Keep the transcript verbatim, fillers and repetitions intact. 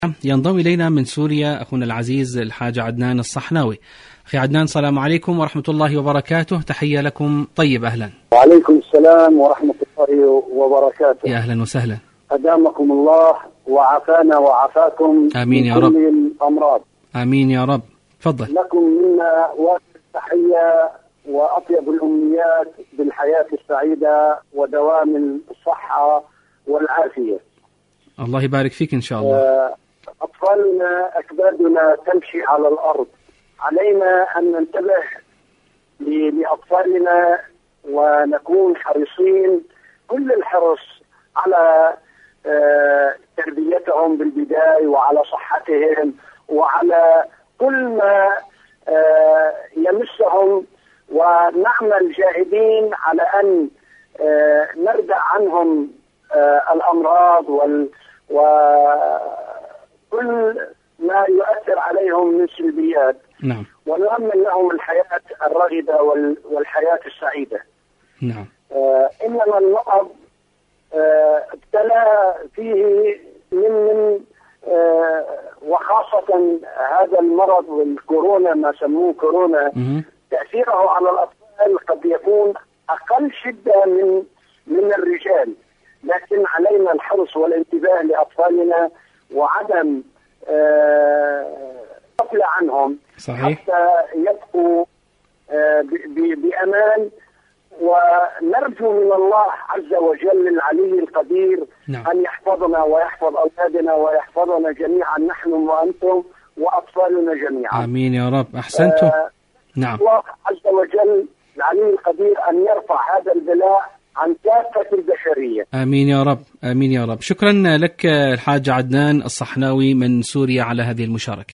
ينضم إلينا من سوريا أخونا العزيز الحاج عدنان الصحناوي. أخي عدنان، السلام عليكم ورحمة الله وبركاته. تحية لكم طيب. أهلا. وعليكم السلام ورحمة الله وبركاته. يا أهلا وسهلا. أدامكم الله وعافانا وعافاكم آمين يا من رب. كل الأمراض. آمين يا رب. تفضل. لكم منا وافر التحية وأطيب الأمنيات بالحياة السعيدة ودوام الصحة والعافية. الله يبارك فيك إن شاء الله. أطفالنا أكبادنا تمشي على الأرض، علينا أن ننتبه لأطفالنا ونكون حريصين كل الحرص على تربيتهم بالبداية وعلى صحتهم وعلى كل ما يمسهم، ونعمل جاهدين على أن نردع عنهم الأمراض وال وكل ما يؤثر عليهم من سلبيات. نعم. ونؤمن لهم الحياة الرغدة والحياة السعيدة. نعم. آه إنما المرض آه ابتلى فيه من من آه وخاصة هذا المرض والكورونا، ما سموه كورونا، م- تأثيره على الأطفال قد يكون أقل شدة من من الرجال، لكن علينا الحرص والانتباه لأطفالنا وعدم غفلة عنهم. صحيح. حتى يبقوا بأمان، ونرجو من الله عز وجل العلي القدير نعم. أن يحفظنا ويحفظ أولادنا ويحفظنا جميعا، نحن وأنتم وأطفالنا جميعا. آمين يا رب. أحسنتم. آه نعم. الله عز وجل العلي القدير أن يرفع هذا البلاء عن كافة البشرية. آمين يا رب. آمين يا رب. شكرا لك الحاج عدنان الصحناوي من سوريا على هذه المشاركة.